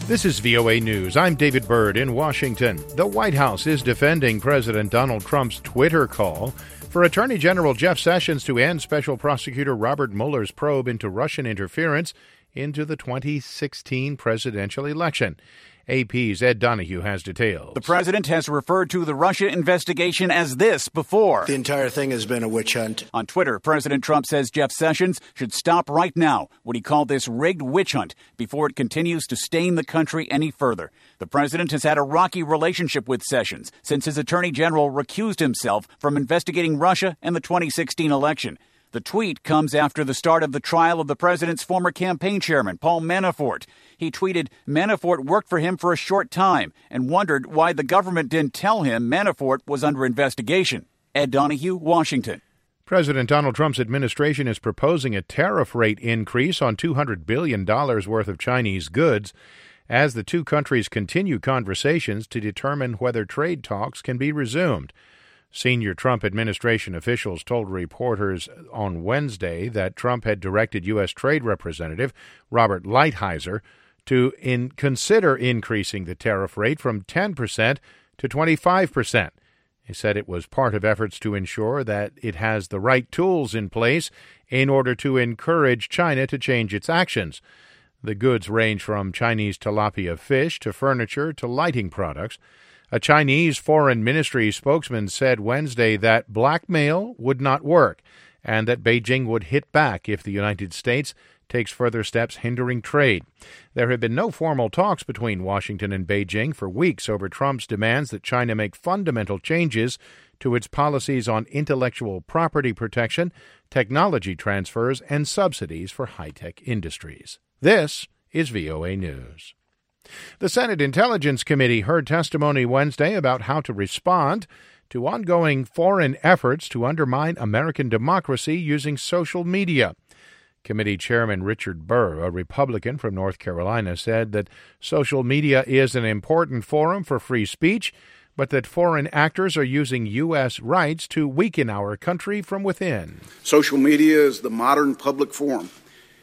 This is VOA News. I'm David Byrd in Washington. The White House is defending President Donald Trump's Twitter call for Attorney General Jeff Sessions to end Special Prosecutor Robert Mueller's probe into Russian interference into the 2016 presidential election. AP's Ed Donahue has details. The president has referred to the Russia investigation as this before. The entire thing has been a witch hunt. On Twitter, President Trump says Jeff Sessions should stop right now what he called this rigged witch hunt before it continues to stain the country any further. The president has had a rocky relationship with Sessions since his attorney general recused himself from investigating Russia and the 2016 election. The tweet comes after the start of the trial of the president's former campaign chairman, Paul Manafort. He tweeted Manafort worked for him for a short time and wondered why the government didn't tell him Manafort was under investigation. Ed Donahue, Washington. President Donald Trump's administration is proposing a tariff rate increase on $200 billion worth of Chinese goods as the two countries continue conversations to determine whether trade talks can be resumed. Senior Trump administration officials told reporters on Wednesday that Trump had directed U.S. Trade Representative Robert Lighthizer to consider increasing the tariff rate from 10% to 25%. He said it was part of efforts to ensure that it has the right tools in place in order to encourage China to change its actions. The goods range from Chinese tilapia fish to furniture to lighting products. A Chinese foreign ministry spokesman said Wednesday that blackmail would not work and that Beijing would hit back if the United States takes further steps hindering trade. There have been no formal talks between Washington and Beijing for weeks over Trump's demands that China make fundamental changes to its policies on intellectual property protection, technology transfers, and subsidies for high-tech industries. This is VOA News. The Senate Intelligence Committee heard testimony Wednesday about how to respond to ongoing foreign efforts to undermine American democracy using social media. Committee Chairman Richard Burr, a Republican from North Carolina, said that social media is an important forum for free speech, but that foreign actors are using U.S. rights to weaken our country from within. Social media is the modern public forum,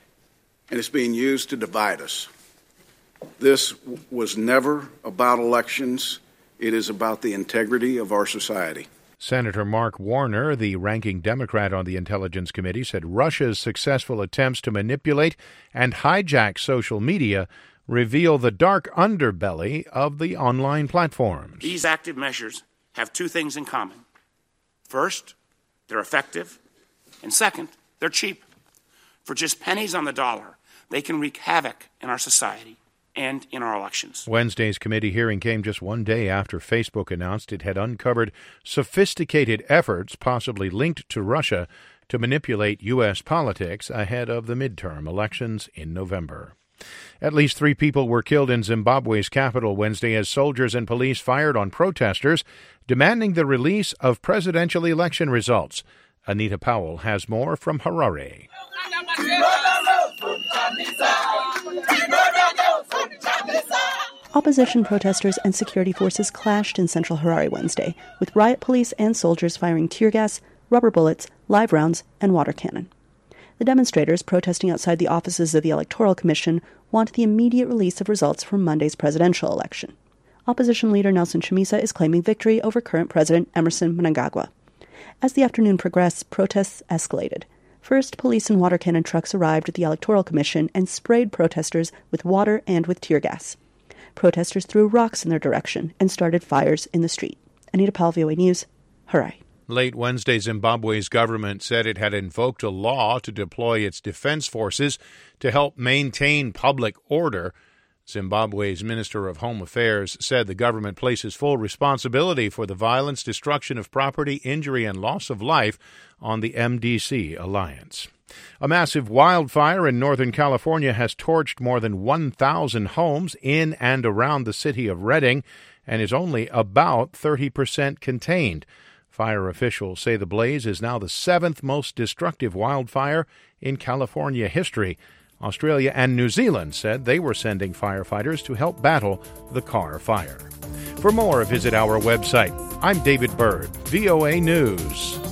and it's being used to divide us. This was never about elections. It is about the integrity of our society. Senator Mark Warner, the ranking Democrat on the Intelligence Committee, said Russia's successful attempts to manipulate and hijack social media reveal the dark underbelly of the online platforms. These active measures have two things in common. First, they're effective. And second, they're cheap. For just pennies on the dollar, they can wreak havoc in our society and in our elections. Wednesday's committee hearing came just one day after Facebook announced it had uncovered sophisticated efforts, possibly linked to Russia, to manipulate U.S. politics ahead of the midterm elections in November. At least 3 people were killed in Zimbabwe's capital Wednesday as soldiers and police fired on protesters demanding the release of presidential election results. Anita Powell has more from Harare. Opposition protesters and security forces clashed in central Harare Wednesday, with riot police and soldiers firing tear gas, rubber bullets, live rounds, and water cannon. The demonstrators, protesting outside the offices of the Electoral Commission, want the immediate release of results from Monday's presidential election. Opposition leader Nelson Chamisa is claiming victory over current President Emerson Mnangagwa. As the afternoon progressed, protests escalated. First, police and water cannon trucks arrived at the Electoral Commission and sprayed protesters with water and with tear gas. Protesters threw rocks in their direction and started fires in the street. Anita Powell, VOA News, Harare. Late Wednesday, Zimbabwe's government said it had invoked a law to deploy its defense forces to help maintain public order. Zimbabwe's Minister of Home Affairs said the government places full responsibility for the violence, destruction of property, injury, and loss of life on the MDC alliance. A massive wildfire in Northern California has torched more than 1,000 homes in and around the city of Redding and is only about 30% contained. Fire officials say the blaze is now the 7th most destructive wildfire in California history. Australia and New Zealand said they were sending firefighters to help battle the Carr fire. For more, visit our website. I'm David Byrd, VOA News.